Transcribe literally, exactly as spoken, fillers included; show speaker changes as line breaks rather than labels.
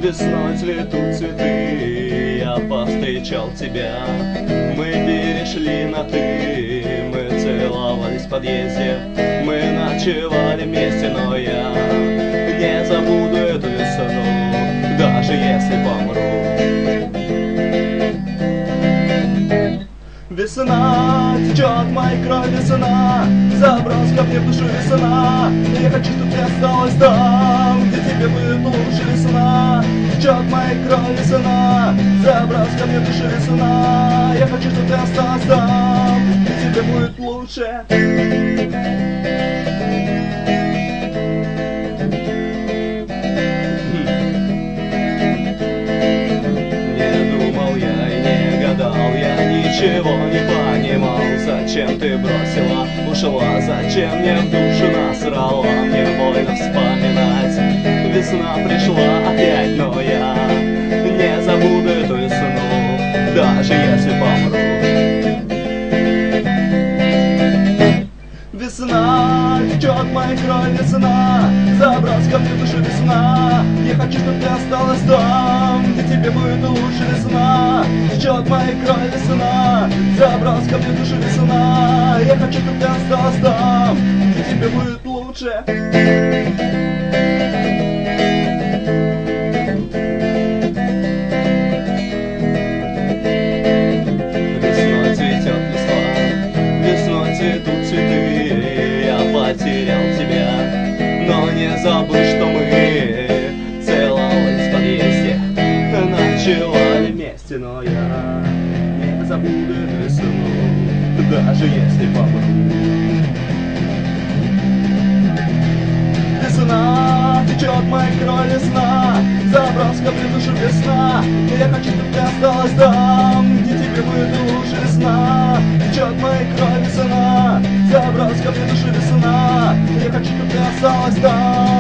Весной цветут цветы, я повстречал тебя. Мы перешли на «ты», мы целовались в подъезде, мы ночевали вместе, но я не забуду эту весну, даже если помру. Весна, течет моя кровь, весна, заброс ко мне в душу, весна. Я хочу, чтобы ты осталась там, где тебе будет лучше, весна. Течет моя кровь, весна, заброс ко мне в душу, весна. Я хочу, чтобы ты осталась там, где тебе будет лучше. Ничего не понимал, зачем ты бросила, ушла, зачем мне в душу насрала. Мне больно вспоминать, весна пришла опять, но я не забуду эту весну, даже если помру. Весна, течет моя кровь, весна, заброс ко мне в душу, весна. Я хочу, чтобы ты осталась там, где тебе будет лучше, весна. Течет моя кровь, весна, заброс ко мне в душу, весна. Я хочу, чтобы ты осталась там, где тебе будет лучше. Весной цветет листва, весной цветут цветы. Я потерял тебя, но не забыл, что мы целовались в подъезде, ночевали вместе, но я не забуду эту весну, даже если помру. Весна, течет моя кровь, весна, заброс ко мне в душу, весна. Я хочу, чтобы ты осталась там, где тебе будет лучше, весна. Течет моя кровь, весна, заброс ко мне в душу, весна. Я хочу, чтобы ты осталась там,